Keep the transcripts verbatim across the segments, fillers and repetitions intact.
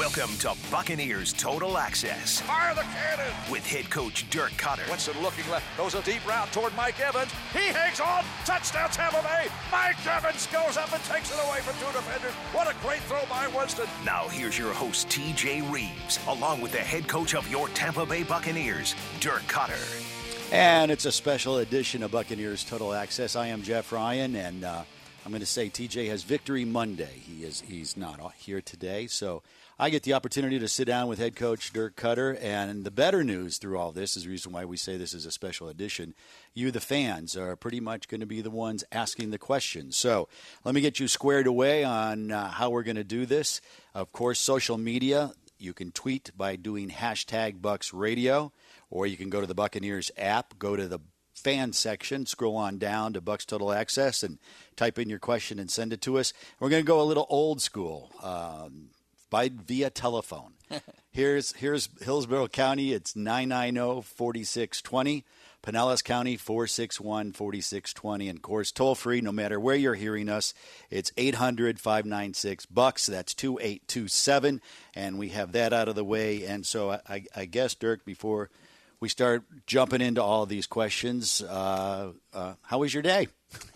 Welcome to Buccaneers Total Access. Fire the cannon! With head coach Dirk Cutter. Winston looking left, throws a deep route toward Mike Evans. He hangs on, touchdown Tampa Bay. Mike Evans goes up and takes it away from two defenders. What a great throw by Winston. Now here's your host, T J Reeves, along with the head coach of your Tampa Bay Buccaneers, Dirk Cutter. And it's a special edition of Buccaneers Total Access. I am Jeff Ryan, and uh, I'm going to say T J has Victory Monday. He is he's not here today, so I get the opportunity to sit down with head coach Dirk Cutter. And the better news through all this is the reason why we say this is a special edition. You, the fans, are pretty much going to be the ones asking the questions. So let me get you squared away on uh, how we're going to do this. Of course, social media. You can tweet by doing hashtag Bucs Radio, or you can go to the Buccaneers app, go to the fan section, scroll on down to Bucs Total Access, and type in your question and send it to us. We're going to go a little old school, um, by via telephone. here's here's Hillsborough County. It's nine nine zero, four six two zero. Pinellas County, four six one, four six two zero. And, of course, toll-free, no matter where you're hearing us, it's eight hundred, five nine six, bucks. That's two eight two seven. And we have that out of the way. And so I, I, I guess, Dirk, before we start jumping into all of these questions, uh, uh, how was your day?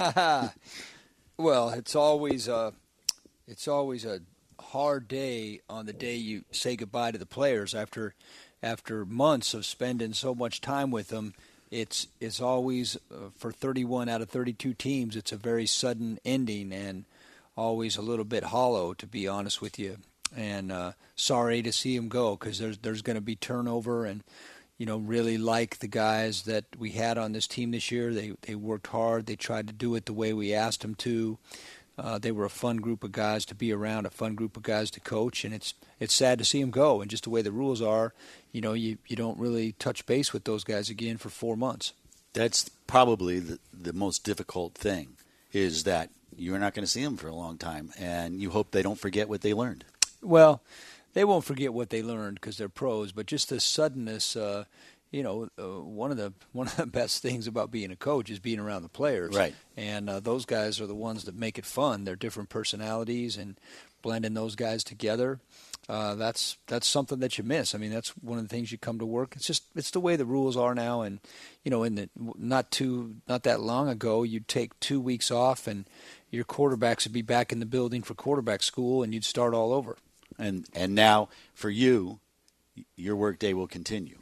Well, it's always a, it's always a hard day on the day you say goodbye to the players after after months of spending so much time with them. It's it's always, uh, for thirty-one out of thirty-two teams, it's a very sudden ending and always a little bit hollow, to be honest with you. And uh, sorry to see him go, because there's there's going to be turnover, and you know, really like the guys that we had on this team this year. They they worked hard. They tried to do it the way we asked them to. Uh, they were a fun group of guys to be around, a fun group of guys to coach, and it's it's sad to see them go. And just the way the rules are, you know, you, you don't really touch base with those guys again for four months. That's probably the, the most difficult thing, is that you're not going to see them for a long time, and you hope they don't forget what they learned. Well, they won't forget what they learned because they're pros, but just the suddenness, uh, you know, uh, one of the one of the best things about being a coach is being around the players. Right. And uh, those guys are the ones that make it fun. They're different personalities, and blending those guys together, uh, that's that's something that you miss. I mean, that's one of the things you come to work. It's just it's the way the rules are now. And you know, in the not too not that long ago, you'd take two weeks off, and your quarterbacks would be back in the building for quarterback school, and you'd start all over. And and now for you, your workday will continue.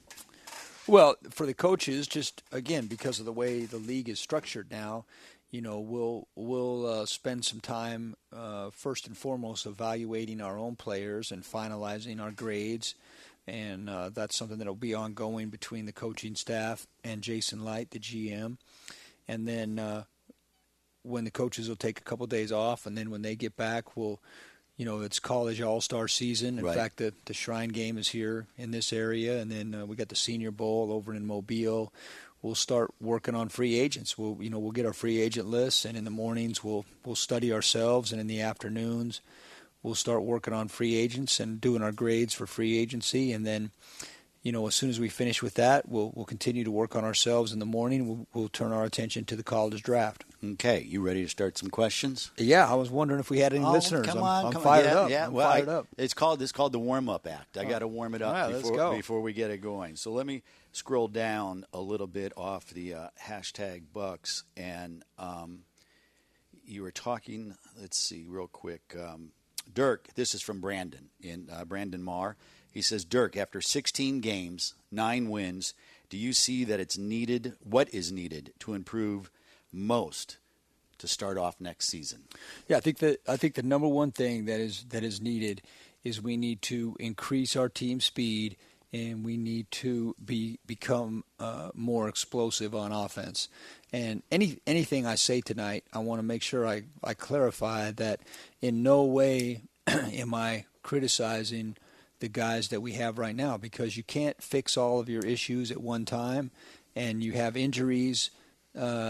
Well, for the coaches, just again because of the way the league is structured now, you know, we'll we'll uh, spend some time uh, first and foremost evaluating our own players and finalizing our grades, and uh, that's something that will be ongoing between the coaching staff and Jason Light, the G M, and then uh, when the coaches will take a couple of days off, and then when they get back, we'll. You know, it's college all-star season. In right. fact, the, the Shrine Game is here in this area, and then uh, we got the Senior Bowl over in Mobile. We'll start working on free agents. We'll, you know, we'll get our free agent lists, and in the mornings we'll we'll study ourselves, and in the afternoons we'll start working on free agents and doing our grades for free agency, and then, you know, as soon as we finish with that, we'll we'll continue to work on ourselves in the morning. We'll, we'll turn our attention to the college draft. Okay, you ready to start some questions? Yeah, I was wondering if we had any oh, listeners. Come I'm, on, I'm come fired on. Yeah, up. Yeah, I'm well, fired I, up. It's called it's called the warm-up act. I got to warm it up right, before let's go. before we get it going. So let me scroll down a little bit off the uh, hashtag Bucs, and um, you were talking. Let's see, real quick. Um, Dirk, this is from Brandon in uh, Brandon Marr. He says, Dirk, after sixteen games, nine wins, do you see that it's needed? What is needed to improve most to start off next season? Yeah, I think that I think the number one thing that is that is needed is we need to increase our team speed, and we need to be become uh, more explosive on offense. And any anything I say tonight, I want to make sure I, I clarify that in no way am I criticizing the guys that we have right now, because you can't fix all of your issues at one time, and you have injuries uh,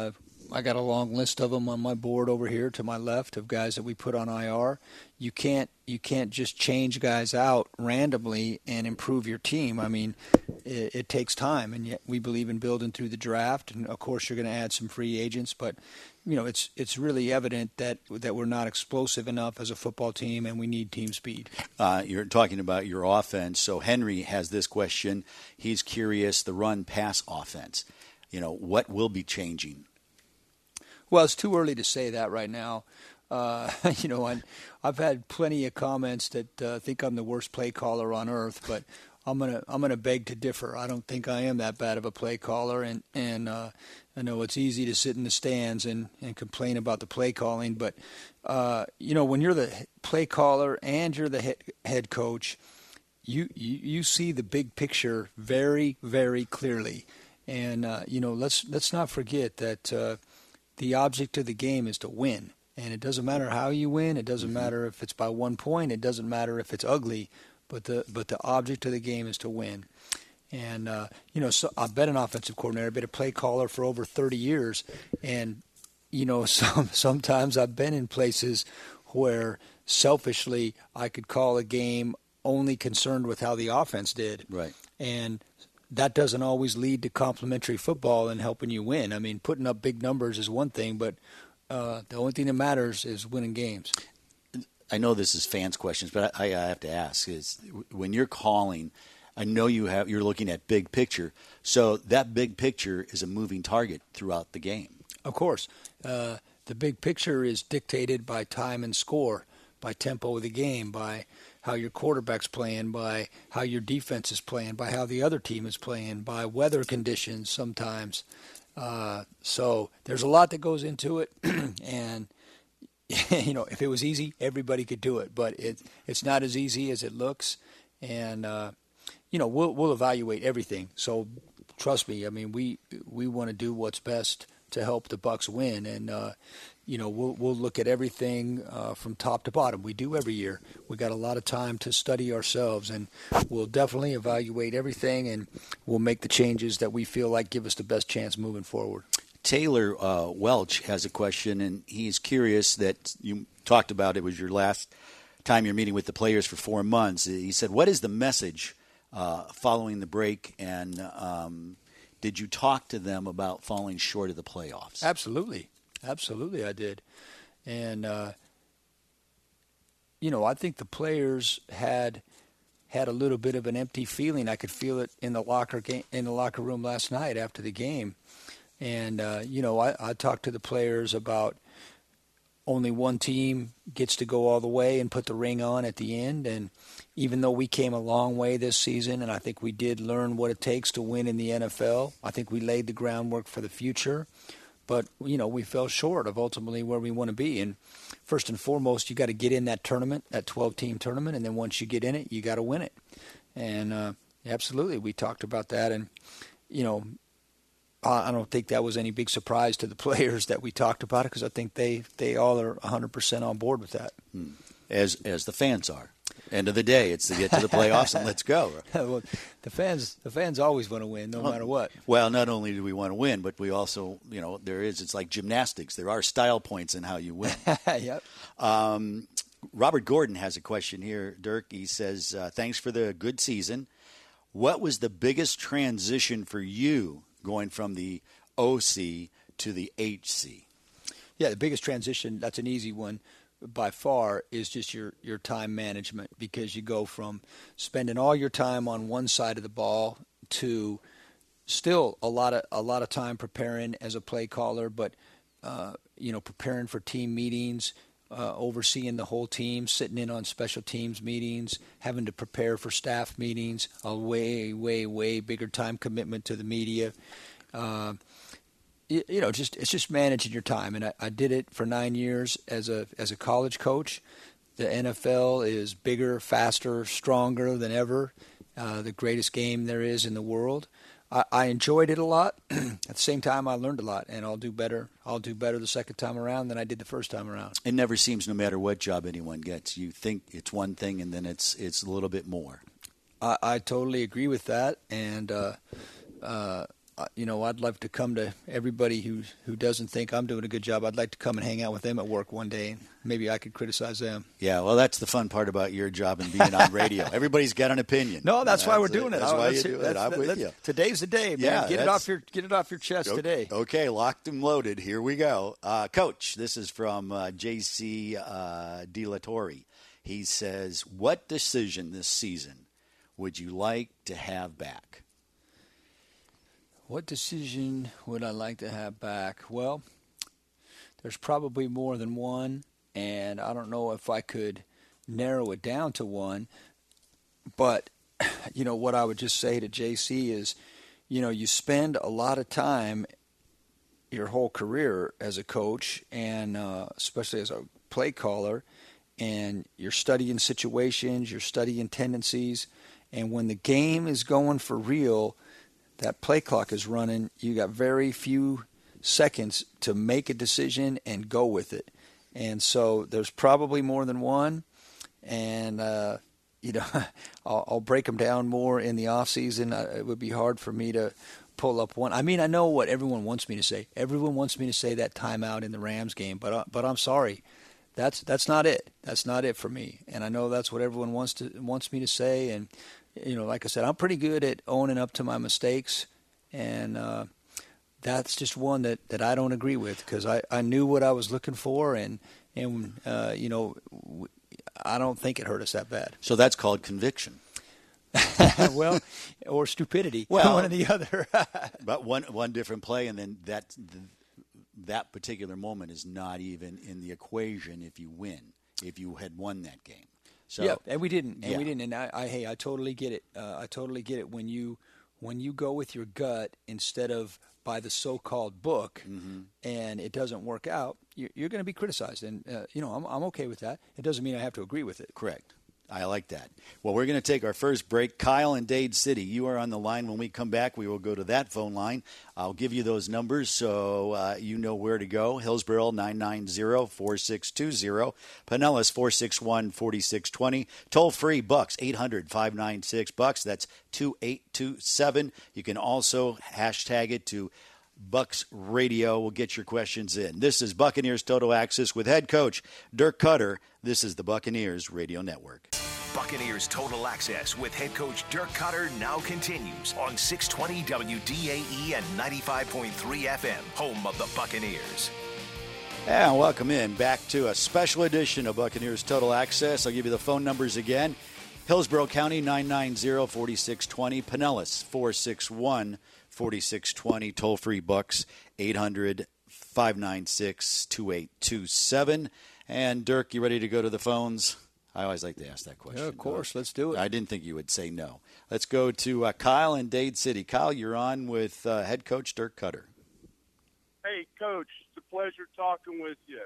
I got a long list of them on my board over here to my left of guys that we put on I R. You can't you can't just change guys out randomly and improve your team. I mean, it, it takes time, and yet we believe in building through the draft. And of course, you're going to add some free agents, but you know, it's it's really evident that that we're not explosive enough as a football team, and we need team speed. Uh, you're talking about your offense. So Henry has this question. He's curious, the run-pass offense. You know, what will be changing? Well, it's too early to say that right now. Uh, you know, I, I've had plenty of comments that uh, think I'm the worst play caller on earth, but I'm gonna I'm gonna beg to differ. I don't think I am that bad of a play caller, and and uh, I know it's easy to sit in the stands and, and complain about the play calling, but uh, you know, when you're the play caller and you're the head, head coach, you, you you see the big picture very very clearly, and uh, you know, let's let's not forget that uh, the object of the game is to win. And it doesn't matter how you win. It doesn't mm-hmm. matter if it's by one point. It doesn't matter if it's ugly. But the but the object of the game is to win. And, uh, you know, so I've been an offensive coordinator. I've been a play caller for over thirty years. And, you know, some, sometimes I've been in places where selfishly I could call a game only concerned with how the offense did. Right. And that doesn't always lead to complimentary football and helping you win. I mean, putting up big numbers is one thing, but Uh, the only thing that matters is winning games. I know this is fans' questions, but I, I have to ask: is when you're calling, I know you have you're looking at big picture. So that big picture is a moving target throughout the game. Of course, uh, the big picture is dictated by time and score, by tempo of the game, by how your quarterback's playing, by how your defense is playing, by how the other team is playing, by weather conditions sometimes. Uh, so there's a lot that goes into it, and you know, if it was easy, everybody could do it. But it it's not as easy as it looks, and uh, you know, we'll we'll evaluate everything. So trust me, I mean, we we want to do what's best to help the Bucs win, and uh, you know, we'll we'll look at everything uh, from top to bottom. We do every year. We got a lot of time to study ourselves, and we'll definitely evaluate everything, and we'll make the changes that we feel like give us the best chance moving forward. Taylor uh, Welch has a question, and he's curious that you talked about it was your last time you're meeting with the players for four months. He said, what is the message uh, following the break, and um, did you talk to them about falling short of the playoffs? Absolutely. Absolutely, I did. And, uh, you know, I think the players had had a little bit of an empty feeling. I could feel it in the locker game, in the locker room last night after the game. And, uh, you know, I, I talked to the players about only one team gets to go all the way and put the ring on at the end. And even though we came a long way this season, and I think we did learn what it takes to win in the N F L, I think we laid the groundwork for the future. But, you know, we fell short of ultimately where we want to be. And first and foremost, you got to get in that tournament, that twelve-team tournament, and then once you get in it, you got to win it. And uh, absolutely, we talked about that. And, you know, I don't think that was any big surprise to the players that we talked about it, because I think they, they all are one hundred percent on board with that. As as the fans are. End of the day, it's to get to the playoffs and let's go. Well, the fans, the fans always want to win, no well, matter what. Well, not only do we want to win, but we also, you know, there is. It's like gymnastics. There are style points in how you win. Yep. Um, Robert Gordon has a question here, Dirk. He says, uh, "Thanks for the good season. What was the biggest transition for you going from the O C to the H C?" Yeah, the biggest transition. That's an easy one. By far is just your, your time management, because you go from spending all your time on one side of the ball to still a lot of a lot of time preparing as a play caller, but uh, you know, preparing for team meetings, uh, overseeing the whole team, sitting in on special teams meetings, having to prepare for staff meetings, a way way way bigger time commitment to the media. Uh, You know, just it's just managing your time, and I, I did it for nine years as a as a college coach. The N F L is bigger, faster, stronger than ever. Uh, the greatest game there is in the world. I, I enjoyed it a lot. At the same time, I learned a lot, and I'll do better. I'll do better the second time around than I did the first time around. It never seems, no matter what job anyone gets, you think it's one thing, and then it's it's a little bit more. I, I totally agree with that, and uh, uh, uh, you know, I'd love to come to everybody who who doesn't think I'm doing a good job. I'd like to come and hang out with them at work one day, and maybe I could criticize them. Yeah, well, that's the fun part about your job and being on radio. Everybody's got an opinion. No, that's, that's why we're it. doing it. That's oh, why that's you do it. I'm with you. Today's the day, man. Yeah, get it off your get it off your chest okay, today. Okay, locked and loaded. Here we go. Uh, Coach, this is from uh, J C uh, DeLatorre. He says, what decision this season would you like to have back? What decision would I like to have back? Well, there's probably more than one, and I don't know if I could narrow it down to one. But, you know, what I would just say to J C is, you know, you spend a lot of time your whole career as a coach and uh, especially as a play caller, and you're studying situations, you're studying tendencies, and when the game is going for real, that play clock is running, you got very few seconds to make a decision and go with it. And so there's probably more than one, and uh, you know, I'll, I'll break them down more in the off season. Uh, it would be hard for me to pull up one. I mean, I know what everyone wants me to say. Everyone wants me to say that timeout in the Rams game, but uh, but I'm sorry. That's that's not it. That's not it for me. And I know that's what everyone wants to wants me to say. And you know, like I said, I'm pretty good at owning up to my mistakes, and uh, that's just one that, that I don't agree with because I, I knew what I was looking for, and and uh, you know, I don't think it hurt us that bad. So that's called conviction. Well, or stupidity. Well, one or the other. But one one different play, and then that that particular moment is not even in the equation if you win. If you had won that game. So, yeah, and we didn't, and yeah. we didn't. And I, I, hey, I totally get it. Uh, I totally get it when you when you go with your gut instead of by the so-called book, mm-hmm. and it doesn't work out. You're, you're going to be criticized, and uh, you know I'm I'm okay with that. It doesn't mean I have to agree with it. Correct. I like that. Well, we're going to take our first break. Kyle in Dade City, you are on the line. When we come back, we will go to that phone line. I'll give you those numbers so uh, you know where to go. Hillsborough, nine nine zero, four six two zero. Pinellas, four six one, four six two zero. Toll-free, Bucks, eight hundred, five nine six, Bucks. That's two eight two seven. You can also hashtag it to Bucks Radio. Will get your questions in. This is Buccaneers Total Access with head coach Dirk Cutter. This is the Buccaneers Radio Network. Buccaneers Total Access with head coach Dirk Cutter now continues on six twenty W D A E and ninety-five point three F M, home of the Buccaneers. And welcome in back to a special edition of Buccaneers Total Access. I'll give you the phone numbers again. Hillsborough County, nine nine zero, four six two zero. Pinellas, four six one, four six two zero. Toll-free Bucks, eight hundred, five nine six, two eight two seven. And, Dirk, you ready to go to the phones? I always like to ask that question. Yeah, of course. Let's do it. I didn't think you would say no. Let's go to uh, Kyle in Dade City. Kyle, you're on with uh, head coach Dirk Cutter. Hey, Coach. It's a pleasure talking with you.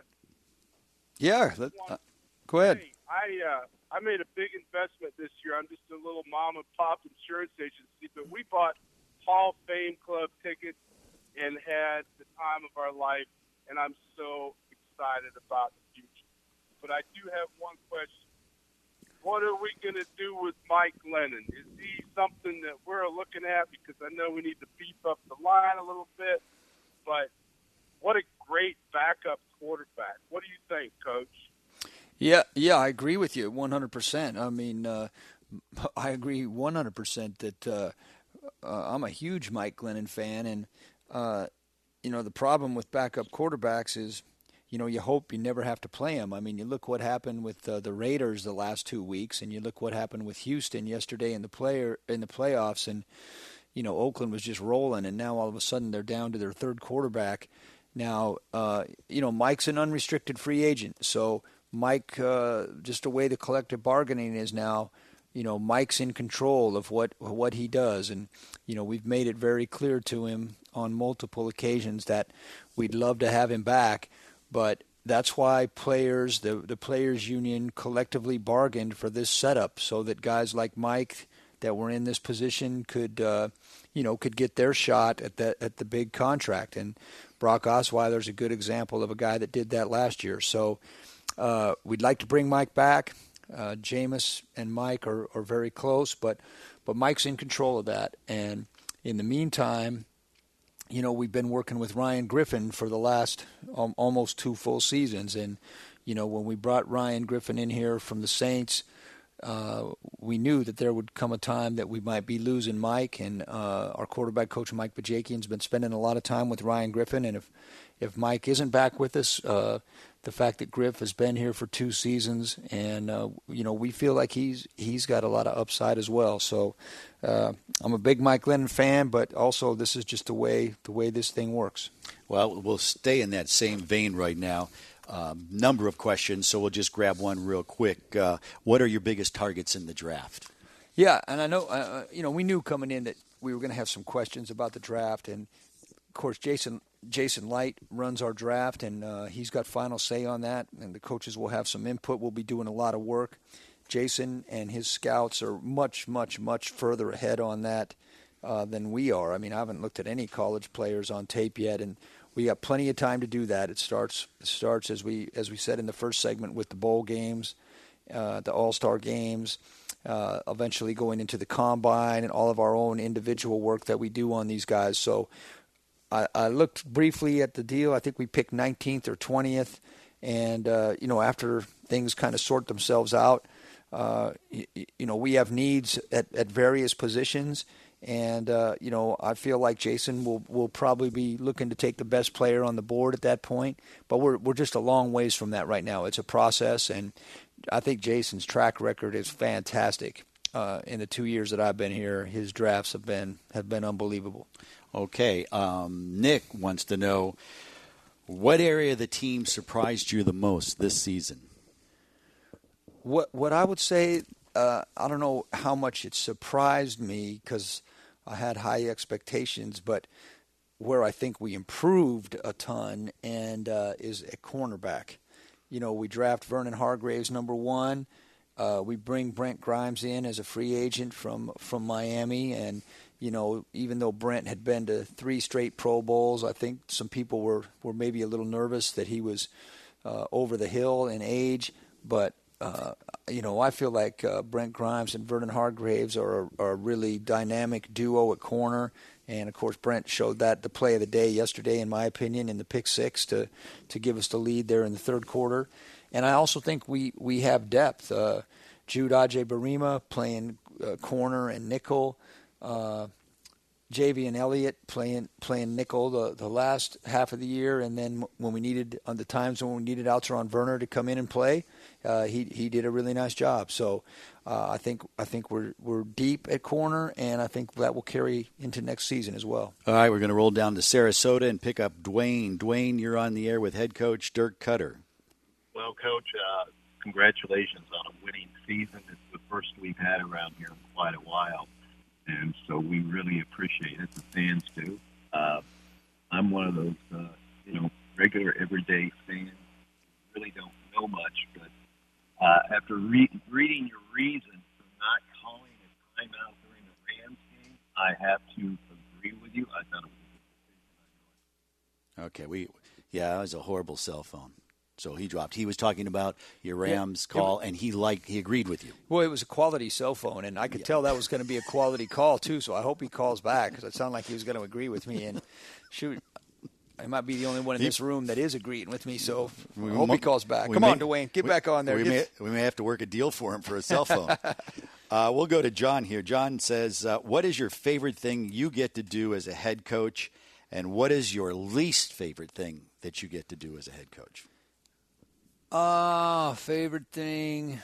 Yeah. Let, uh, go ahead. Hey, I, uh, I made a big investment this year. I'm just a little mom-and-pop insurance agency, but we bought Hall of Fame Club tickets and had the time of our life, and I'm so excited about the future. But I do have one question. What are we going to do with Mike Glennon? Is he something that we're looking at? Because I know we need to beef up the line a little bit, but what a great backup quarterback. What do you think, Coach? Yeah, yeah, I agree with you one hundred percent. I mean, uh, I agree one hundred percent that uh, uh, I'm a huge Mike Glennon fan, and, uh, you know, the problem with backup quarterbacks is, you know, you hope you never have to play them. I mean, you look what happened with uh, the Raiders the last two weeks, and you look what happened with Houston yesterday in the player in the playoffs, and you know, Oakland was just rolling, and now all of a sudden they're down to their third quarterback. Now, uh, you know, Mike's an unrestricted free agent, so Mike, uh, just the way the collective bargaining is now, you know, Mike's in control of what what he does, and you know, we've made it very clear to him on multiple occasions that we'd love to have him back. But that's why players, the, the players' union collectively bargained for this setup so that guys like Mike that were in this position could, uh, you know, could get their shot at the, at the big contract. And Brock Osweiler's a good example of a guy that did that last year. So uh, we'd like to bring Mike back. Uh, Jameis and Mike are, are very close, but, but Mike's in control of that. And in the meantime, you know, we've been working with Ryan Griffin for the last um, almost two full seasons. And, you know, when we brought Ryan Griffin in here from the Saints, uh, we knew that there would come a time that we might be losing Mike. And uh, our quarterback coach, Mike Bajakian's been spending a lot of time with Ryan Griffin. And if, if Mike isn't back with us, uh, the fact that Griff has been here for two seasons, and, uh, you know, we feel like he's he's got a lot of upside as well. So uh, I'm a big Mike Glennon fan, but also this is just the way the way this thing works. Well, we'll stay in that same vein right now. Um, number of questions, so we'll just grab one real quick. Uh, what are your biggest targets in the draft? Yeah, and I know, uh, you know, we knew coming in that we were going to have some questions about the draft, and of course, Jason Jason Light runs our draft, and uh, he's got final say on that, and the coaches will have some input. We'll be doing a lot of work. Jason and his scouts are much, much, much further ahead on that uh, than we are. I mean, I haven't looked at any college players on tape yet, and we got plenty of time to do that. It starts it starts as we as we said in the first segment with the bowl games, uh, the All-Star games, uh, eventually going into the combine and all of our own individual work that we do on these guys. So I, I looked briefly at the deal. I think we picked nineteenth or twentieth, and uh, you know, after things kind of sort themselves out, uh, you, you know, we have needs at, at various positions. And, uh, you know, I feel like Jason will, will probably be looking to take the best player on the board at that point. But we're we're just a long ways from that right now. It's a process, and I think Jason's track record is fantastic. Uh, in the two years that I've been here, his drafts have been have been unbelievable. Okay. Um, Nick wants to know, what area of the team surprised you the most this season? What what I would say, uh, I don't know how much it surprised me because I had high expectations, but where I think we improved a ton and uh, is at cornerback. You know, we draft Vernon Hargreaves number one. Uh, we bring Brent Grimes in as a free agent from, from Miami, and you know, even though Brent had been to three straight Pro Bowls, I think some people were, were maybe a little nervous that he was uh, over the hill in age, but Uh, you know, I feel like uh, Brent Grimes and Vernon Hargreaves are, are a really dynamic duo at corner. And, of course, Brent showed that the play of the day yesterday, in my opinion, in the pick six to, to give us the lead there in the third quarter. And I also think we, we have depth. Uh, Jude Aje-Barima playing uh, corner and nickel. Uh, Javian Elliott playing playing nickel the, the last half of the year. And then when we needed, on the times when we needed Alteron Werner to come in and play, Uh, he he did a really nice job. So uh, I think I think we're we're deep at corner, and I think that will carry into next season as well. All right, we're going to roll down to Sarasota and pick up Dwayne. Dwayne, you're on the air with head coach Dirk Cutter. Well, Coach, uh, congratulations on a winning season. It's the first we've had around here in quite a while, and so we really appreciate it. The fans do. Uh, I'm one of those uh, you know regular everyday fans. Really don't know much, but Uh, after re- reading your reason for not calling a timeout during the Rams game, I have to agree with you. I thought it was a good decision. Okay, we yeah, it was a horrible cell phone. So he dropped. He was talking about your Rams yeah, call, was, and he liked he agreed with you. Well, it was a quality cell phone, and I could yeah. tell that was going to be a quality call too. So I hope he calls back because it sounded like he was going to agree with me. And shoot. I might be the only one in this room that is agreeing with me, so I hope he calls back. Come may, on, Dwayne, get we, back on there. We may, we may have to work a deal for him for a cell phone. uh, we'll go to John here. John says, uh, what is your favorite thing you get to do as a head coach, and what is your least favorite thing that you get to do as a head coach? Ah, uh, favorite thing.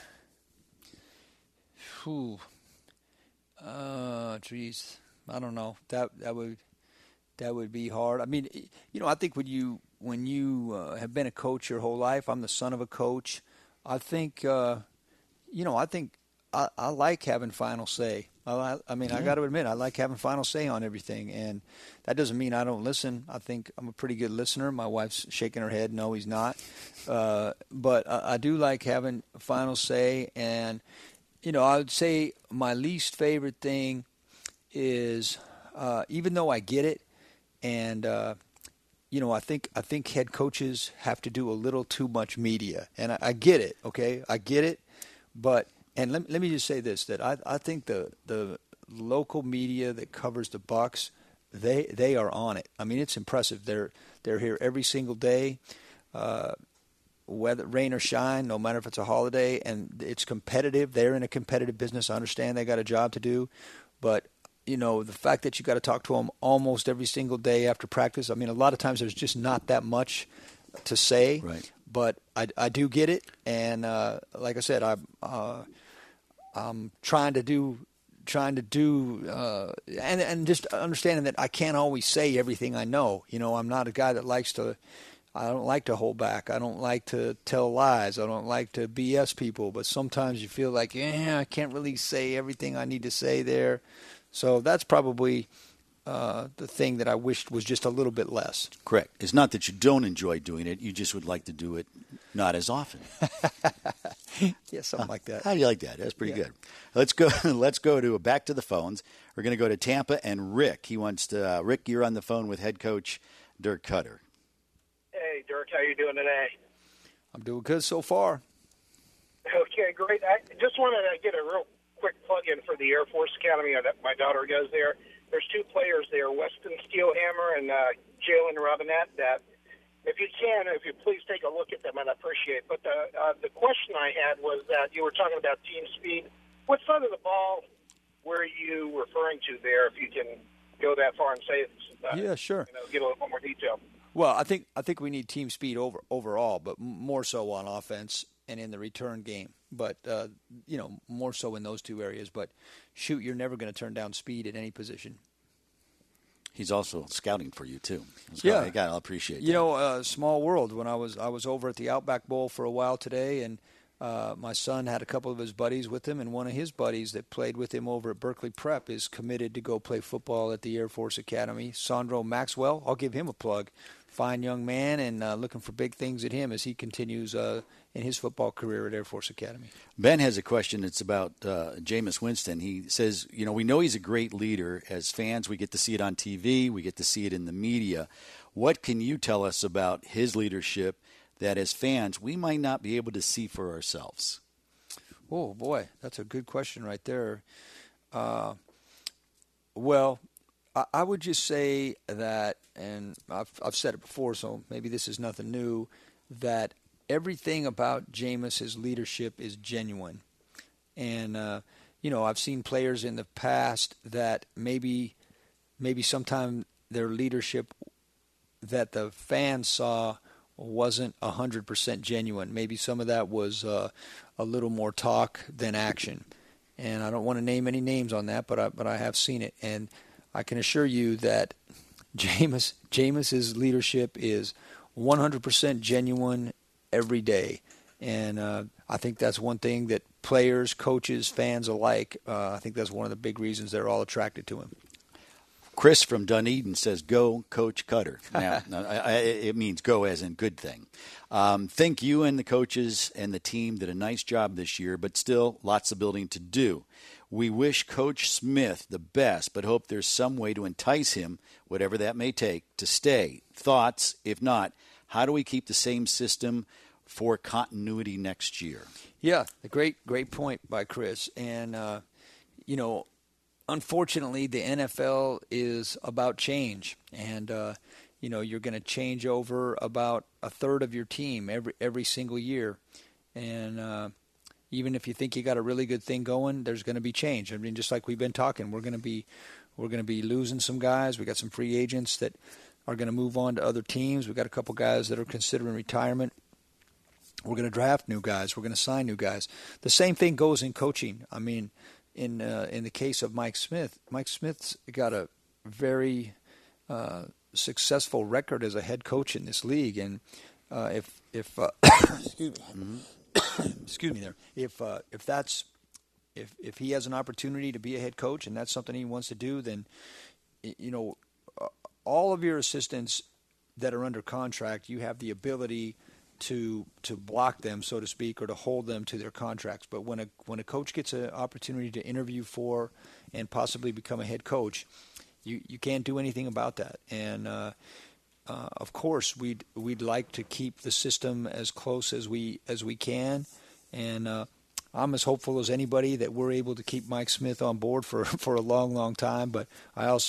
Whew. Uh, geez. I don't know. That that would... That would be hard. I mean, you know, I think when you when you uh, have been a coach your whole life, I'm the son of a coach. I think, uh, you know, I think I, I like having final say. I, I mean, yeah. I got to admit, I like having final say on everything, and that doesn't mean I don't listen. I think I'm a pretty good listener. My wife's shaking her head, no, he's not. Uh, but I, I do like having final say, and you know, I would say my least favorite thing is, uh, even though I get it. And uh, you know, I think I think head coaches have to do a little too much media, and I, I get it. Okay, I get it, but and let, let me just say this: that I I think the the local media that covers the Bucs they they are on it. I mean, it's impressive. They're they're here every single day, uh, whether rain or shine, no matter if it's a holiday, and it's competitive. They're in a competitive business. I understand they got a job to do, but you know, the fact that you got to talk to them almost every single day after practice. I mean, a lot of times there's just not that much to say, right. But I, I do get it, and uh, like I said, I, uh, I'm trying to do, trying to do, uh, and and just understanding that I can't always say everything I know. You know, I'm not a guy that likes to. I don't like to hold back. I don't like to tell lies. I don't like to B S people. But sometimes you feel like, yeah, I can't really say everything I need to say there. So that's probably uh, the thing that I wished was just a little bit less. Correct. It's not that you don't enjoy doing it. You just would like to do it not as often. Yeah, something like that. How do you like that? That's pretty yeah. good. Let's go. Let's go to back to the phones. We're going to go to Tampa and Rick. He wants to. Uh, Rick, you're on the phone with head coach Dirk Koetter. Hey, Dirk, how you doing today? I'm doing good so far. Okay, great. I just wanted to get a real quick plug-in for the Air Force Academy. My daughter goes there. There's two players there, Weston Steelhammer and uh, Jalen Robinette, that if you can, if you please take a look at them, I'd appreciate it. But the, uh, the question I had was that you were talking about team speed. What side of the ball were you referring to there, if you can go that far and say it? Uh, yeah, sure. You know, give a little more detail. Well, I think I think we need team speed over overall, but more so on offense and in the return game. But, uh, you know, more so in those two areas. But, shoot, you're never going to turn down speed at any position. He's also scouting for you, too. Yeah. I got to appreciate that. You know, uh, small world. When I was I was over at the Outback Bowl for a while today, and uh, my son had a couple of his buddies with him, and one of his buddies that played with him over at Berkeley Prep is committed to go play football at the Air Force Academy. Sandro Maxwell, I'll give him a plug. Fine young man, and uh, looking for big things at him as he continues uh, in his football career at Air Force Academy. Ben has a question. It's about uh, Jameis Winston. He says, you know, we know he's a great leader. As fans, we get to see it on T V. We get to see it in the media. What can you tell us about his leadership that as fans we might not be able to see for ourselves? Oh, boy, that's a good question right there. Uh, well, I, I would just say that, and I've, I've said it before, so maybe this is nothing new, that everything about Jameis's leadership is genuine. And, uh, you know, I've seen players in the past that maybe maybe sometime their leadership that the fans saw wasn't one hundred percent genuine. Maybe some of that was uh, a little more talk than action. And I don't want to name any names on that, but I, but I have seen it. And I can assure you that Jameis, Jameis's leadership is one hundred percent genuine every day. And uh, I think that's one thing that players, coaches, fans alike, uh, I think that's one of the big reasons they're all attracted to him. Chris from Dunedin says, go, Coach Koetter. Now, I, I, it means go as in good thing. Um, think you and the coaches and the team did a nice job this year, but still lots of building to do. We wish Coach Smith the best, but hope there's some way to entice him, whatever that may take, to stay. Thoughts? If not, how do we keep the same system for continuity next year? Yeah, a great, great point by Chris. And, uh, you know, unfortunately, the N F L is about change, and uh, you know you're going to change over about a third of your team every every single year, and uh, even if you think you got a really good thing going, there's going to be change. I mean, just like we've been talking, we're going to be we're going to be losing some guys. We got some free agents that are going to move on to other teams. We got a couple guys that are considering retirement. We're going to draft new guys. We're going to sign new guys. The same thing goes in coaching. I mean. In uh, in the case of Mike Smith, Mike Smith's got a very uh, successful record as a head coach in this league, and uh, if if uh, excuse me, mm-hmm. excuse me there, if uh, if that's if if he has an opportunity to be a head coach and that's something he wants to do, then you know all of your assistants that are under contract, you have the ability to to block them, so to speak, or to hold them to their contracts. But when a when a coach gets an opportunity to interview for and possibly become a head coach, you, you can't do anything about that. And uh, uh, of course, we'd we'd like to keep the system as close as we as we can. And uh, I'm as hopeful as anybody that we're able to keep Mike Smith on board for, for a long, long time. But I also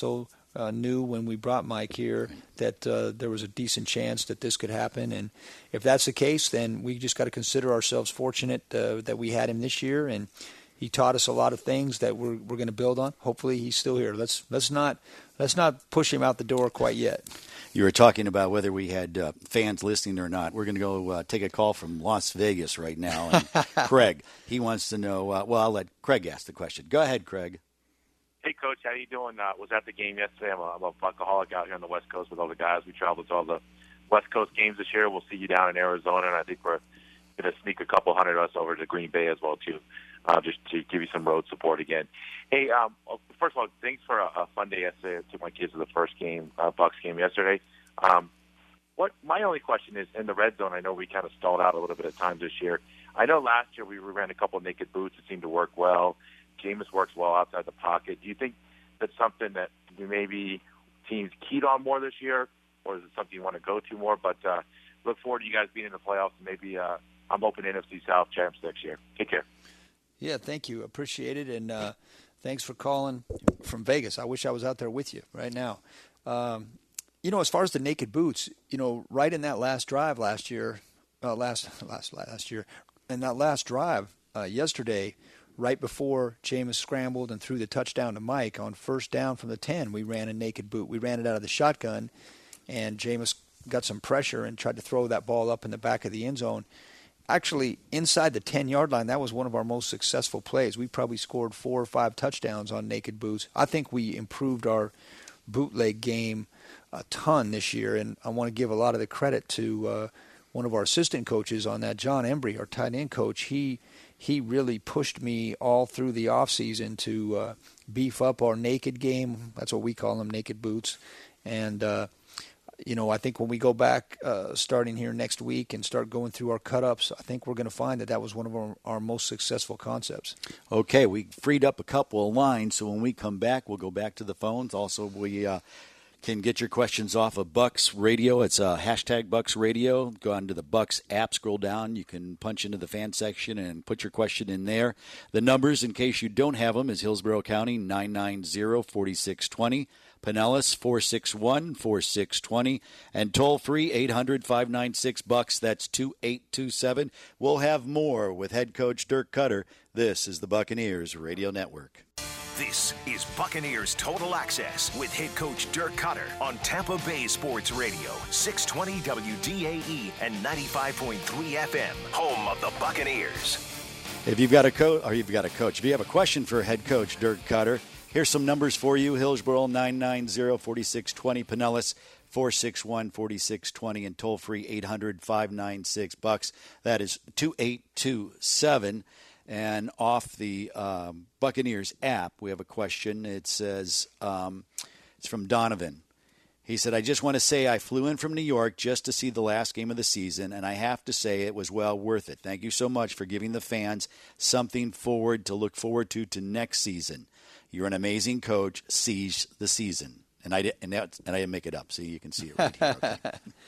uh, knew when we brought Mike here that uh, there was a decent chance that this could happen. And if that's the case, then we just got to consider ourselves fortunate uh, that we had him this year. And he taught us a lot of things that we're we're going to build on. Hopefully, he's still here. Let's let's not let's not push him out the door quite yet. You were talking about whether we had uh, fans listening or not. We're going to go uh, take a call from Las Vegas right now. And Craig, he wants to know. Uh, well, I'll let Craig ask the question. Go ahead, Craig. Hey, Coach, how you doing? Uh, was at the game yesterday. I'm a, I'm a Buckaholic out here on the West Coast with all the guys. We traveled to all the West Coast games this year. We'll see you down in Arizona, and I think we're going to sneak a couple hundred of us over to Green Bay as well, too, uh, just to give you some road support again. Hey, um, first of all, thanks for a, a fun day yesterday. I took my kids to the first game, uh, Bucks game yesterday. Um, what my only question is, in the red zone, I know we kind of stalled out a little bit of time this year. I know last year we ran a couple of naked boots that seemed to work well. Jameis works well outside the pocket. Do you think that's something that maybe teams keyed on more this year, or is it something you want to go to more? But uh, look forward to you guys being in the playoffs, and maybe uh, I'm open to N F C South champs next year. Take care. Yeah, thank you. Appreciate it, and uh, thanks for calling from Vegas. I wish I was out there with you right now. Um, you know, as far as the naked boots, you know, right in that last drive last year, uh, last last last year, in that last drive uh, yesterday, right before Jameis scrambled and threw the touchdown to Mike on first down from the ten, we ran a naked boot. We ran it out of the shotgun, and Jameis got some pressure and tried to throw that ball up in the back of the end zone. Actually, inside the ten-yard line, that was one of our most successful plays. We probably scored four or five touchdowns on naked boots. I think we improved our bootleg game a ton this year, and I want to give a lot of the credit to uh, one of our assistant coaches on that, John Embry, our tight end coach. He he really pushed me all through the offseason to uh, beef up our naked game. That's what we call them, naked boots. And, uh, you know, I think when we go back uh, starting here next week and start going through our cut-ups, I think we're going to find that that was one of our, our most successful concepts. Okay, we freed up a couple of lines, so when we come back, we'll go back to the phones. Also, we uh, can get your questions off of Bucks Radio. It's uh, hashtag Bucks Radio. Go onto the Bucks app, scroll down. You can punch into the fan section and put your question in there. The numbers, in case you don't have them, is Hillsborough County nine nine zero, four six two zero, Pinellas four six one, four six two zero, and toll-free eight hundred, five nine six, BUCKS. That's two eight two seven. We'll have more with head coach Dirk Cutter. This is the Buccaneers Radio Network. This is Buccaneers Total Access with head coach Dirk Cutter on Tampa Bay Sports Radio, six twenty W D A E and ninety-five point three F M, home of the Buccaneers. If you've got a coach, or you've got a coach, if you have a question for head coach Dirk Cutter, here's some numbers for you. Hillsborough nine nine zero, four six two zero, Pinellas four six one, four six two zero, and toll-free eight hundred, five nine six, BUCKS. That is two eight two seven. And off the um, Buccaneers app, we have a question. It says, um, it's from Donovan. He said, I just want to say I flew in from New York just to see the last game of the season, and I have to say it was well worth it. Thank you so much for giving the fans something forward to look forward to to next season. You're an amazing coach. Seize the season. And I, did, and, that, and I didn't make it up, so you can see it right here. Okay.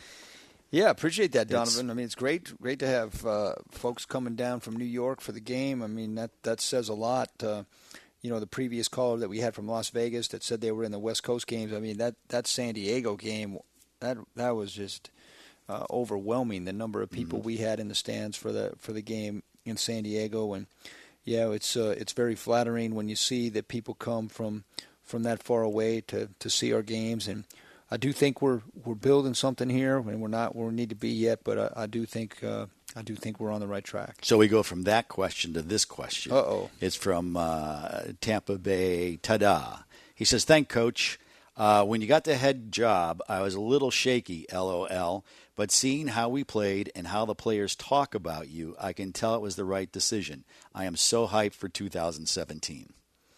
Yeah, appreciate that, Donovan. It's, I mean, it's great, great to have uh, folks coming down from New York for the game. I mean, that that says a lot. Uh, you know, the previous caller that we had from Las Vegas that said they were in the West Coast games. I mean, that that San Diego game, that that was just uh, overwhelming. The number of people mm-hmm. we had in the stands for the for the game in San Diego, and yeah, it's uh, it's very flattering when you see that people come from from that far away to to see our games. And I do think we're we're building something here, and we're not where we need to be yet. But I, I do think uh, I do think we're on the right track. So we go from that question to this question. Uh oh, it's from uh, Tampa Bay. Ta-da! He says, "Thank Coach. Uh, when you got the head job, I was a little shaky. LOL. But seeing how we played and how the players talk about you, I can tell it was the right decision. I am so hyped for two thousand seventeen."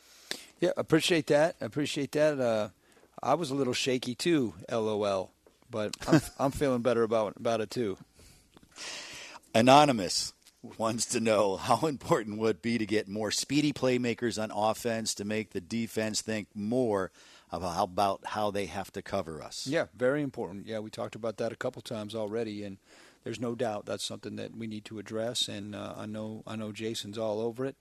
Yeah, appreciate that. Appreciate that. Uh, I was a little shaky too, LOL, but I'm, I'm feeling better about about it too. Anonymous wants to know how important would it be to get more speedy playmakers on offense to make the defense think more about how, about how they have to cover us. Yeah, very important. Yeah, we talked about that a couple times already, and there's no doubt that's something that we need to address. And uh, I know I know Jason's all over it.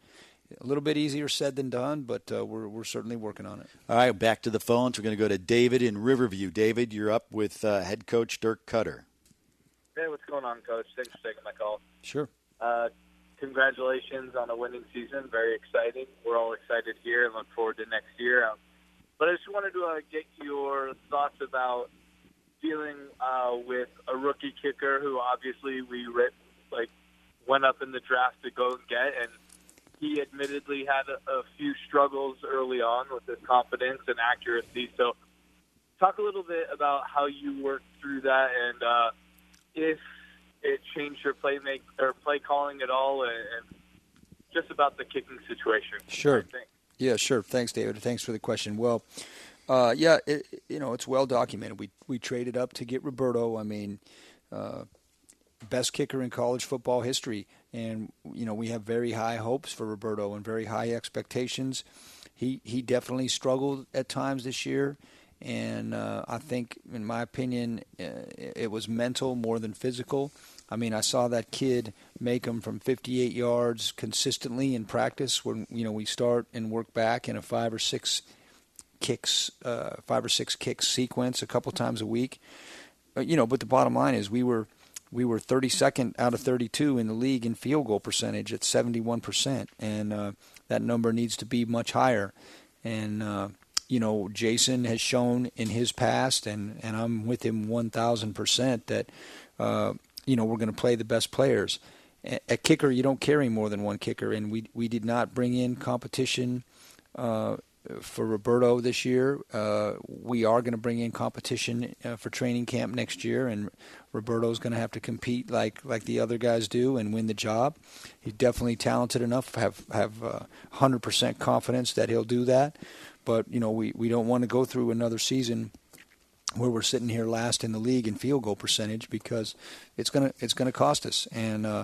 a little bit easier said than done, but uh, we're we're certainly working on it. All right, back to the phones. We're going to go to David in Riverview. David, you're up with uh, head coach Dirk Cutter. Hey, what's going on, Coach? Thanks for taking my call. Sure. Uh, congratulations on a winning season. Very exciting. We're all excited here and look forward to next year. Um, but I just wanted to uh, get your thoughts about dealing uh, with a rookie kicker who obviously we re- like went up in the draft to go and get, and he admittedly had a, a few struggles early on with his confidence and accuracy. So talk a little bit about how you worked through that and uh, if it changed your play make or play calling at all, and, and just about the kicking situation. Sure. Yeah, sure. Thanks, David. Thanks for the question. Well, uh, yeah, it, you know, it's well documented. We we traded up to get Roberto. I mean, uh, best kicker in college football history, and you know we have very high hopes for Roberto and very high expectations. He he definitely struggled at times this year. And uh, I think, in my opinion, uh, it was mental more than physical. I mean, I saw that kid make them from fifty-eight yards consistently in practice when, you know, we start and work back in a five or six kicks, uh, five or six kicks sequence a couple times a week. Uh, you know, but the bottom line is we were we were thirty-second out of thirty-two in the league in field goal percentage at seventy-one percent, and uh, that number needs to be much higher. And uh, you know, Jason has shown in his past, and, and I'm with him one thousand percent, that, uh, you know, we're going to play the best players. At kicker, you don't carry more than one kicker, and we we did not bring in competition uh, for Roberto this year. Uh, we are going to bring in competition uh, for training camp next year, and Roberto's going to have to compete like, like the other guys do and win the job. He's definitely talented enough, have have uh, one hundred percent confidence that he'll do that. But, you know, we, we don't want to go through another season where we're sitting here last in the league in field goal percentage, because it's gonna it's gonna cost us. And uh,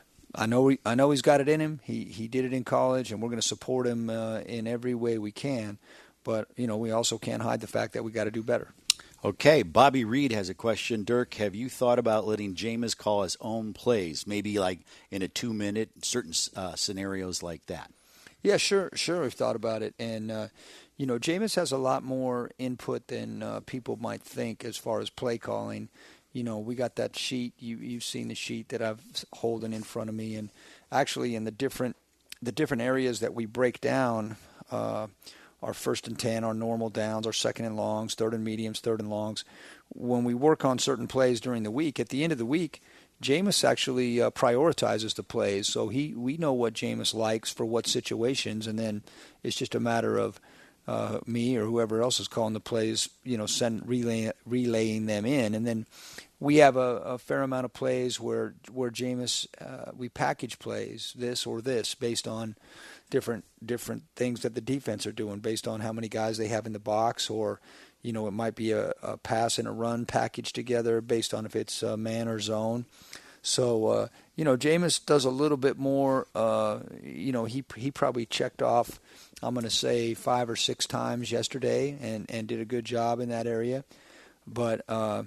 I know he, I know he's got it in him. He he did it in college, and we're going to support him uh, in every way we can. But, you know, we also can't hide the fact that we got to do better. Okay, Bobby Reed has a question. Dirk, have you thought about letting Jameis call his own plays, maybe like in a two-minute, certain uh, scenarios like that? Yeah, sure, sure. We've thought about it, and uh, you know, Jameis has a lot more input than uh, people might think as far as play calling. You know, we got that sheet. You, you've seen the sheet that I've holding in front of me, and actually, in the different the different areas that we break down, uh, our first and ten, our normal downs, our second and longs, third and mediums, third and longs. When we work on certain plays during the week, at the end of the week, Jameis actually uh, prioritizes the plays, so he we know what Jameis likes for what situations, and then it's just a matter of uh, me or whoever else is calling the plays, you know, send relay, relaying them in, and then we have a, a fair amount of plays where where Jameis uh, we package plays, this or this, based on different different things that the defense are doing, based on how many guys they have in the box, or you know, it might be a, a pass and a run packaged together based on if it's uh, man or zone. So, uh, you know, Jameis does a little bit more. Uh, you know, he he probably checked off, I'm going to say, five or six times yesterday and, and did a good job in that area. But, uh,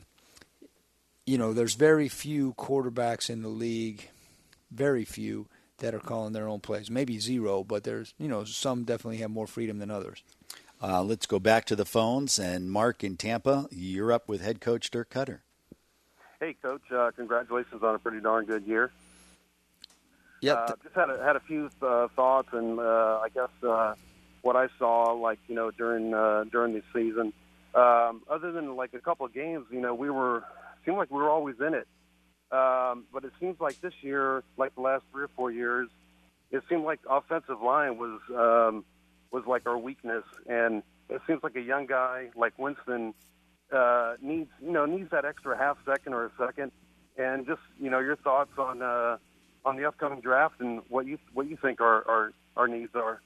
you know, there's very few quarterbacks in the league, very few, that are calling their own plays. Maybe zero, but there's, you know, some definitely have more freedom than others. Uh, let's go back to the phones. And Mark in Tampa, you're up with head coach Dirk Cutter. Hey, Coach. Uh, congratulations on a pretty darn good year. Yep. Uh, just had a, had a few uh, thoughts, and uh, I guess uh, what I saw, like you know, during uh, during the season, um, other than like a couple of games, you know, we were seemed like we were always in it. Um, but it seems like this year, like the last three or four years, it seemed like offensive line was um, was like our weakness, and it seems like a young guy like Winston uh, needs you know needs that extra half second or a second, and just you know your thoughts on uh, on the upcoming draft and what you what you think our our, our needs are.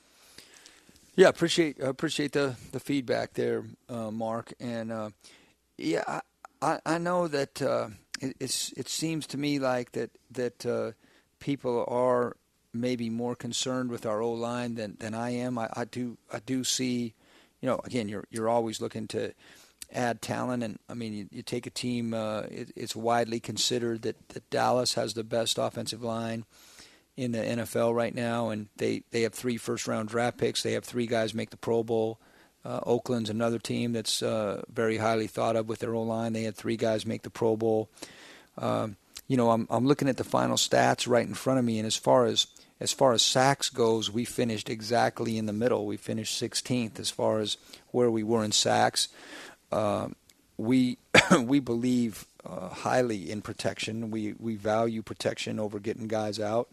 Yeah, appreciate appreciate the, the feedback there, uh, Mark, and uh, yeah, I, I I know that. Uh, It, it's, it seems to me like that that uh, people are maybe more concerned with our O-line than, than I am. I, I do I do see, you know, again, you're you're always looking to add talent, and I mean, you, you take a team. Uh, it, it's widely considered that, that Dallas has the best offensive line in the N F L right now, and they, they have three first-round draft picks. They have three guys make the Pro Bowl. Uh, Oakland's another team that's uh, very highly thought of with their O-line. They had three guys make the Pro Bowl. Um, you know, I'm I'm looking at the final stats right in front of me, and as far as as far as sacks goes, we finished exactly in the middle. We finished sixteenth as far as where we were in sacks. Uh, we we believe uh, highly in protection. We we value protection over getting guys out.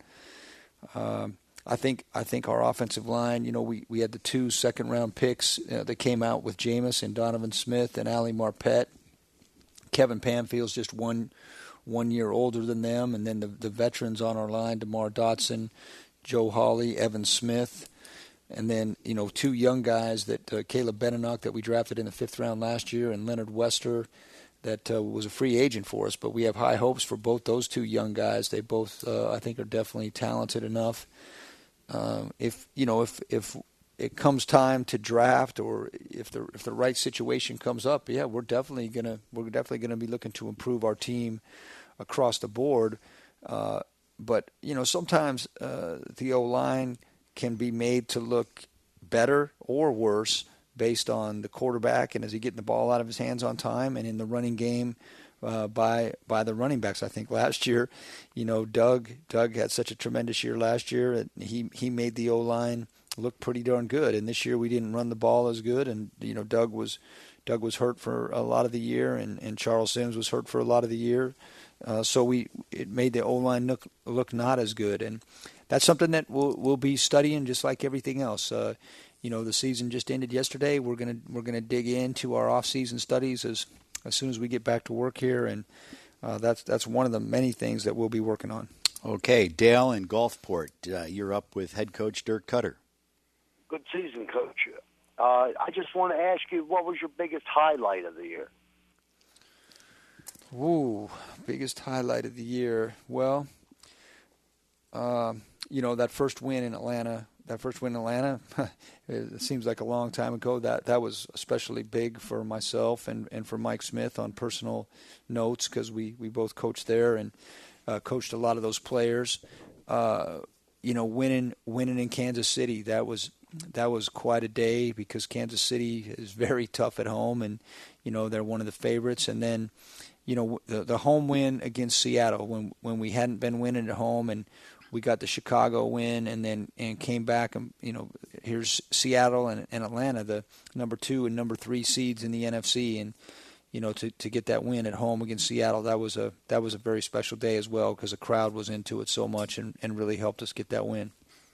Um, I think I think our offensive line, you know, we, we had the two second round picks uh, that came out with Jameis and Donovan Smith and Ali Marpet. Kevin Pamfield's just one one year older than them, and then the the veterans on our line, DeMar Dotson, Joe Hawley, Evan Smith, and then, you know, two young guys that uh, Caleb Benenoch that we drafted in the fifth round last year, and Leonard Wester that uh, was a free agent for us. But we have high hopes for both those two young guys. They both, uh, I think, are definitely talented enough. Um, if you know, if if it comes time to draft, or if the if the right situation comes up, yeah, we're definitely gonna we're definitely gonna be looking to improve our team across the board. Uh, but you know, sometimes uh, the O-line can be made to look better or worse based on the quarterback and is he getting the ball out of his hands on time, and in the running game. Uh, by by the running backs. I think last year, you know, Doug Doug had such a tremendous year last year, and he he made the O-line look pretty darn good. And this year we didn't run the ball as good, and you know, Doug was Doug was hurt for a lot of the year, and, and Charles Sims was hurt for a lot of the year. Uh, so we it made the O-line look look not as good, and that's something that we'll we'll be studying just like everything else. Uh, you know, the season just ended yesterday. We're gonna we're gonna dig into our off-season studies as as soon as we get back to work here, and uh, that's that's one of the many things that we'll be working on. Okay, Dale in Gulfport, uh, you're up with head coach Dirk Cutter. Good season, Coach. Uh, I just want to ask you, what was your biggest highlight of the year? Ooh, biggest highlight of the year. Well, uh, you know, that first win in Atlanta. That first win in Atlanta, it seems like a long time ago. That that was especially big for myself and, and for Mike Smith on personal notes, because we, we both coached there and uh, coached a lot of those players. Uh, you know, winning winning in Kansas City, that was that was quite a day, because Kansas City is very tough at home, and you know, they're one of the favorites. And then, you know, the the home win against Seattle, when when we hadn't been winning at home, and we got the Chicago win, and then and came back, and you know, here's Seattle and, and Atlanta, the number two and number three seeds in the N F C, and you know, to, to get that win at home against Seattle, that was a that was a very special day as well, because the crowd was into it so much, and, and really helped us get that win.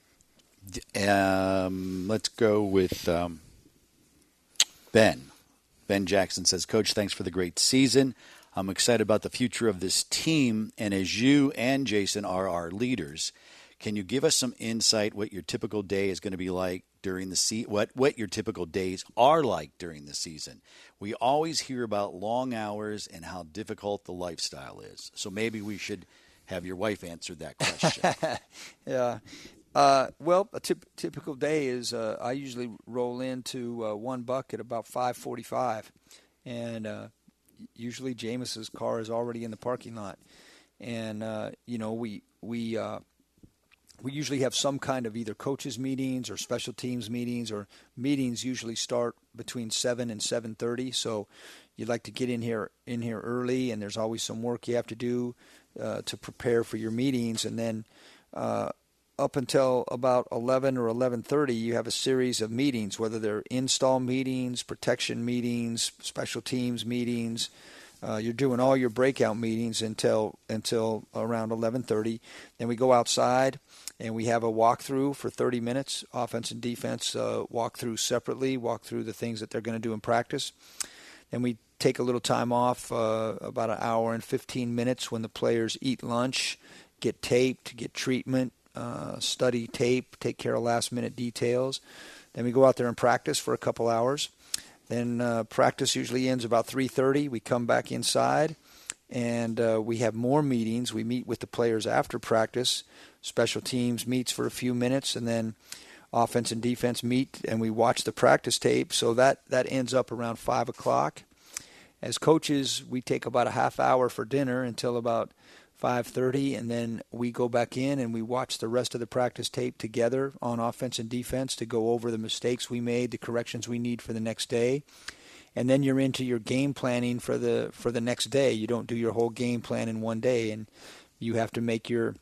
Um, let's go with um, Ben. Ben Jackson says, Coach, thanks for the great season. I'm excited about the future of this team, and as you and Jason are our leaders, can you give us some insight what your typical day is going to be like during the se- what what your typical days are like during the season? We always hear about long hours and how difficult the lifestyle is. So maybe we should have your wife answer that question. Yeah. Uh, well, a tip, typical day is uh, I usually roll into uh, one buck at about five forty-five, and uh, usually Jameis's car is already in the parking lot, and uh, you know, we we uh, we usually have some kind of either coaches meetings or special teams meetings, or meetings usually start between seven and seven thirty. So you'd like to get in here in here early, and there's always some work you have to do uh, to prepare for your meetings, and then uh, up until about eleven or eleven thirty, you have a series of meetings, whether they're install meetings, protection meetings, special teams meetings. Uh, you're doing all your breakout meetings until until around eleven thirty. Then we go outside and we have a walkthrough for thirty minutes. Offense and defense uh, walk through separately, walk through the things that they're going to do in practice. Then we take a little time off, uh, about an hour and fifteen minutes, when the players eat lunch, get taped, get treatment, uh, study tape, take care of last-minute details. Then we go out there and practice for a couple hours. Then uh, practice usually ends about three thirty. We come back inside, and uh, we have more meetings. We meet with the players after practice. Special teams meets for a few minutes, and then offense and defense meet, and we watch the practice tape. So that, that ends up around five o'clock. As coaches, we take about a half hour for dinner until about five thirty, and then we go back in and we watch the rest of the practice tape together on offense and defense to go over the mistakes we made, the corrections we need for the next day. And then you're into your game planning for the for the next day. You don't do your whole game plan in one day, and you have to make your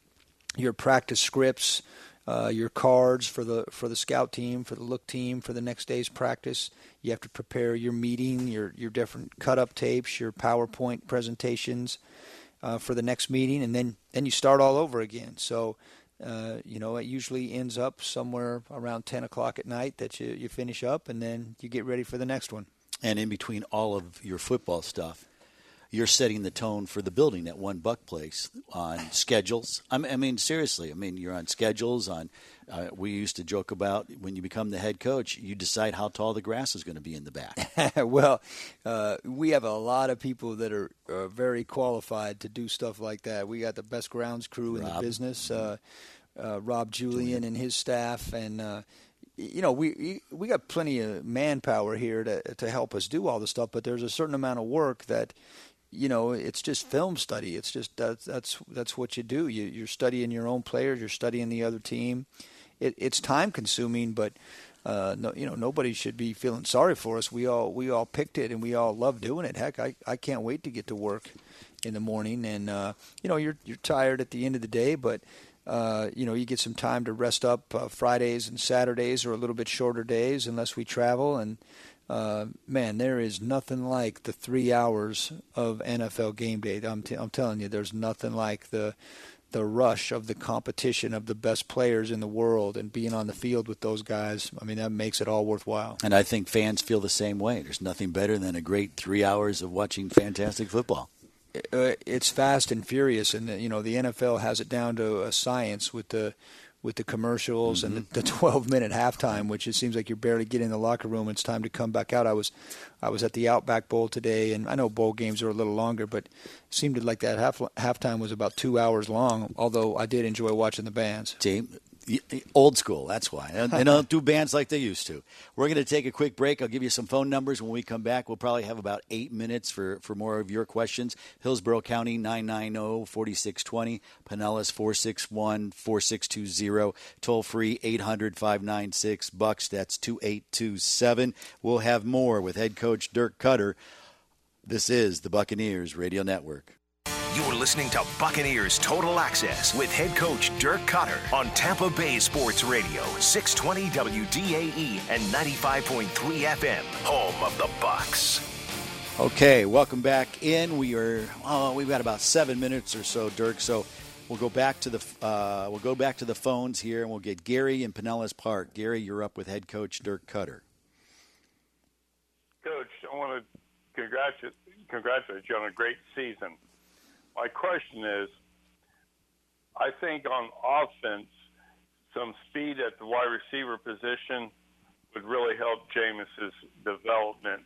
your practice scripts, uh, your cards for the for the scout team, for the look team, for the next day's practice. You have to prepare your meeting, your your different cut-up tapes, your PowerPoint presentations uh, for the next meeting, and then, then you start all over again. So, uh, you know, it usually ends up somewhere around ten o'clock at night that you, you finish up, and then you get ready for the next one. And in between all of your football stuff, you're setting the tone for the building at One Buck Place on schedules. I mean, I mean seriously, I mean, you're on schedules. On uh, we used to joke about when you become the head coach, you decide how tall the grass is going to be in the back. Well, uh, we have a lot of people that are uh, very qualified to do stuff like that. We got the best grounds crew in Rob. the business, uh, uh, Rob Julian, Julian and his staff, and uh, you know, we we got plenty of manpower here to to help us do all this stuff. But there's a certain amount of work that, you know, it's just film study. It's just that's that's that's what you do. You, you're studying your own players. You're studying the other team. It, it's time consuming, but uh, no, you know, nobody should be feeling sorry for us. We all we all picked it, and we all love doing it. Heck, I, I can't wait to get to work in the morning. And uh, you know, you're you're tired at the end of the day, but uh, you know, you get some time to rest up. Uh, Fridays and Saturdays are a little bit shorter days unless we travel. And Uh, man, there is nothing like the three hours of N F L game day. I'm, t- I'm telling you, there's nothing like the the rush of the competition of the best players in the world and being on the field with those guys. I mean, that makes it all worthwhile. And I think fans feel the same way. There's nothing better than a great three hours of watching fantastic football. Uh, it's fast and furious, and you know the N F L has it down to a science with the with the commercials mm-hmm. and the twelve-minute halftime, which it seems like you're barely getting in the locker room. It's time to come back out. I was I was at the Outback Bowl today, and I know bowl games are a little longer, but it seemed like that half halftime was about two hours long, although I did enjoy watching the bands. Team. Old school, that's why. They don't do bands like they used to. We're going to take a quick break. I'll give you some phone numbers. When we come back, we'll probably have about eight minutes for, for more of your questions. Hillsborough County, nine nine zero, four six two zero. Pinellas, four six one, four six two zero. Toll free, eight hundred, five nine six, Bucks. That's two eight two seven. We'll have more with head coach Dirk Cutter. This is the Buccaneers Radio Network. You're listening to Buccaneers Total Access with head coach Dirk Cutter on Tampa Bay Sports Radio, six twenty W D A E and ninety-five point three F M, home of the Bucs. Okay, welcome back in. We are oh, we've got about seven minutes or so, Dirk. So we'll go back to the uh, we'll go back to the phones here, and we'll get Gary in Pinellas Park. Gary, you're up with head coach Dirk Cutter. Coach, I want to congratulate congratulate you on a great season. My question is, I think on offense, some speed at the wide receiver position would really help Jameis's development.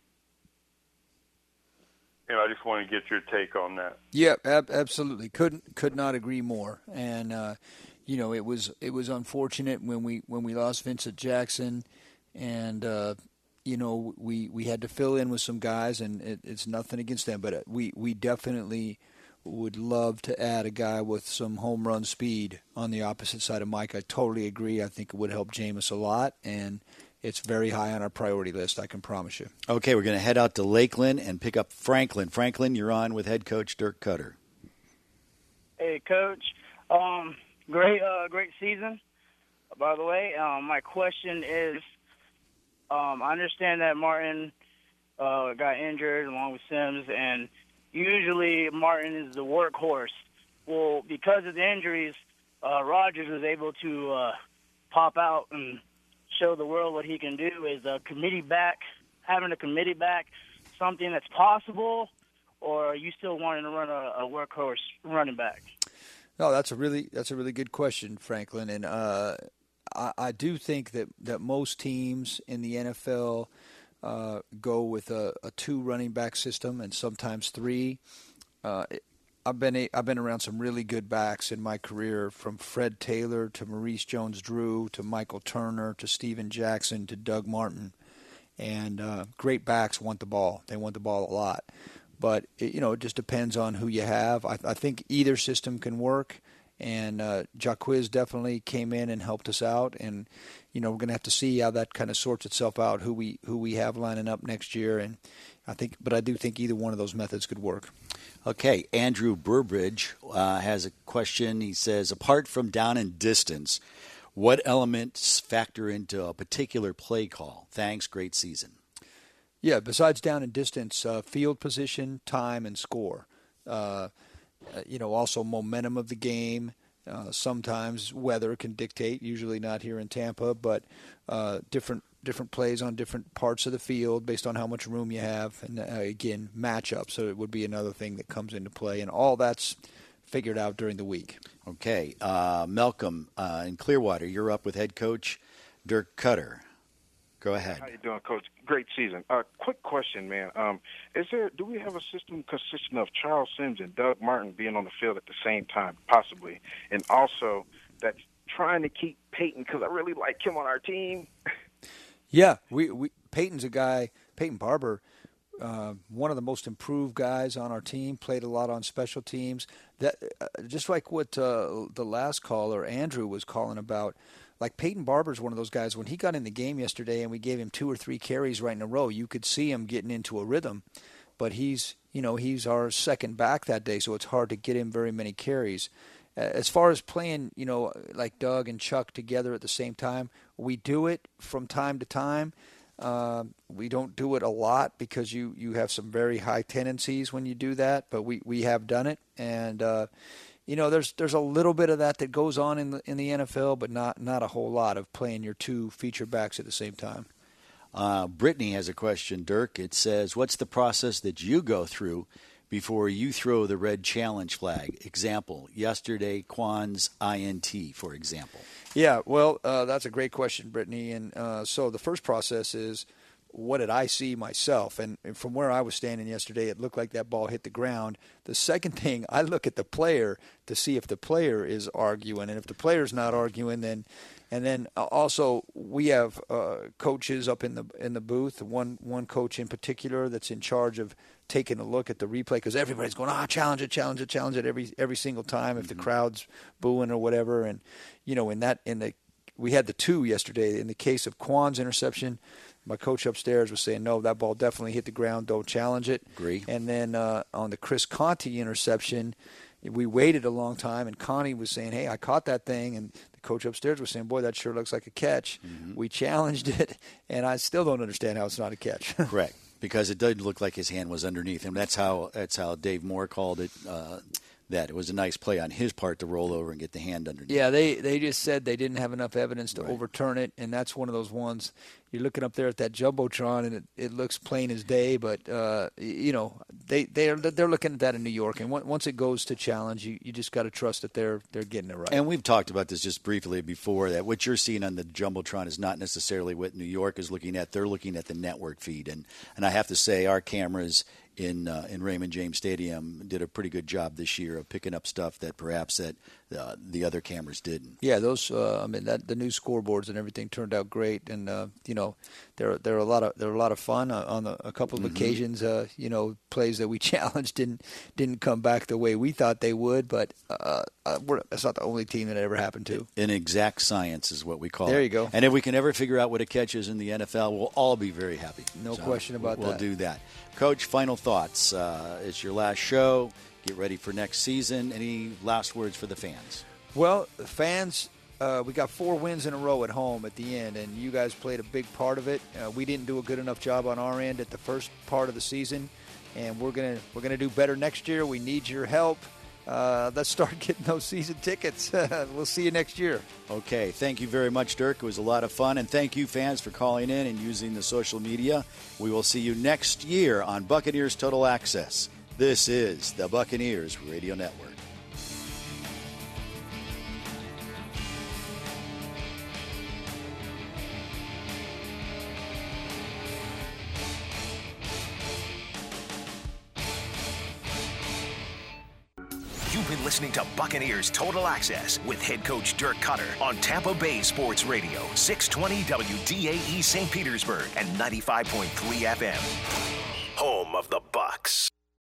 And I just want to get your take on that. Yeah, ab- absolutely. Couldn't could not agree more. And uh, you know, it was it was unfortunate when we when we lost Vincent Jackson, and uh, you know we, we had to fill in with some guys, and it, it's nothing against them, but we we definitely would love to add a guy with some home run speed on the opposite side of Mike. I totally agree. I think it would help Jameis a lot, and it's very high on our priority list, I can promise you. Okay, we're going to head out to Lakeland and pick up Franklin. Franklin, you're on with head coach Dirk Cutter. Hey, Coach. Um, great uh, great season, by the way. Um, my question is, um, I understand that Martin uh, got injured along with Sims, and usually Martin is the workhorse. Well, because of the injuries, uh, Rodgers was able to uh, pop out and show the world what he can do. Is a committee back, having a committee back, something that's possible, or are you still wanting to run a, a workhorse running back? No, that's a really that's a really good question, Franklin. And uh, I, I do think that, that most teams in the N F L Uh, go with a, a two running back system and sometimes three. Uh, I've been a, I've been around some really good backs in my career, from Fred Taylor to Maurice Jones-Drew to Michael Turner to Steven Jackson to Doug Martin, and uh, great backs want the ball. They want the ball a lot. but it, you know, it just depends on who you have. I, I think either system can work, and uh, Jacquizz definitely came in and helped us out, and you know, we're going to have to see how that kind of sorts itself out, who we who we have lining up next year, and I think, but I do think either one of those methods could work. Okay, Andrew Burbridge uh, has a question. He says, apart from down and distance, what elements factor into a particular play call? Thanks, great season. Yeah, besides down and distance, uh, field position, time, and score. Uh, you know, also momentum of the game. Uh, sometimes weather can dictate, usually not here in Tampa, but uh, different different plays on different parts of the field based on how much room you have. And, uh, again, matchup. So it would be another thing that comes into play. And all that's figured out during the week. Okay. Uh, Malcolm uh, in Clearwater, you're up with head coach Dirk Cutter. Go ahead. How you doing, Coach? Great season. Uh, quick question, man. Um, is there? Do we have a system consisting of Charles Sims and Doug Martin being on the field at the same time, possibly, and also that's trying to keep Peyton, because I really like him on our team? Yeah, we, we Peyton's a guy. Peyton Barber, uh, one of the most improved guys on our team. Played a lot on special teams. That uh, just like what uh, the last caller Andrew was calling about. Like Peyton Barber's one of those guys, when he got in the game yesterday and we gave him two or three carries right in a row, you could see him getting into a rhythm. But he's, you know, he's our second back that day, so it's hard to get him very many carries. As far as playing, you know, like Doug and Chuck together at the same time, we do it from time to time. Uh, we don't do it a lot because you, you have some very high tendencies when you do that, but we, we have done it. And, uh, you know, there's there's a little bit of that that goes on in the in the N F L, but not not a whole lot of playing your two feature backs at the same time. Uh, Brittany has a question, Dirk. It says, what's the process that you go through before you throw the red challenge flag? Example, yesterday, Quan's I N T, for example. Yeah, well, uh, that's a great question, Brittany. And uh, so the first process is, what did I see myself? And from where I was standing yesterday, it looked like that ball hit the ground. The second thing, I look at the player to see if the player is arguing. And if the player's not arguing, then and then also we have uh, coaches up in the in the booth, one one coach in particular that's in charge of taking a look at the replay, because everybody's going, ah, oh, challenge it, challenge it, challenge it every every single time if mm-hmm. the crowd's booing or whatever. And, you know, in that in the we had the two yesterday. In the case of Quan's interception, my coach upstairs was saying, no, that ball definitely hit the ground. Don't challenge it. Agree. And then uh, on the Chris Conte interception, we waited a long time, and Conte was saying, hey, I caught that thing. And the coach upstairs was saying, boy, that sure looks like a catch. Mm-hmm. We challenged it, and I still don't understand how it's not a catch. Correct, because it did look like his hand was underneath him. That's how that's how Dave Moore called it. Uh, that it was a nice play on his part to roll over and get the hand underneath. Yeah, they, they just said they didn't have enough evidence to right. overturn it, and that's one of those ones. You're looking up there at that Jumbotron, and it, it looks plain as day, but, uh, you know, they, they're, they're looking at that in New York, and once it goes to challenge, you, you just got to trust that they're they're getting it right. And we've talked about this just briefly before, that what you're seeing on the Jumbotron is not necessarily what New York is looking at. They're looking at the network feed, and, and I have to say our cameras in uh, in Raymond James Stadium did a pretty good job this year of picking up stuff that perhaps that uh, the other cameras didn't. Yeah, those uh, I mean that the new scoreboards and everything turned out great, and uh, you know they're they're a lot of they're a lot of fun uh, on the, a couple of mm-hmm. occasions. Uh, you know, plays that we challenged didn't didn't come back the way we thought they would, but uh, uh, we're, that's not the only team that it ever happened to. An exact science is what we call there it. There you go. And if we can ever figure out what a catch is in the N F L, we'll all be very happy. No so question about we'll, that. We'll do that. Coach, final thoughts. Uh, it's your last show. Get ready for next season. Any last words for the fans? Well, the fans, uh, we got four wins in a row at home at the end, and you guys played a big part of it. Uh, we didn't do a good enough job on our end at the first part of the season, and we're gonna we're gonna do better next year. We need your help. Uh, let's start getting those season tickets. We'll see you next year. Okay. Thank you very much, Dirk. It was a lot of fun. And thank you, fans, for calling in and using the social media. We will see you next year on Buccaneers Total Access. This is the Buccaneers Radio Network. You've been listening to Buccaneers Total Access with head coach Dirk Cutter on Tampa Bay Sports Radio, six twenty W D A E Saint Petersburg and ninety-five point three F M. Home of the Bucs.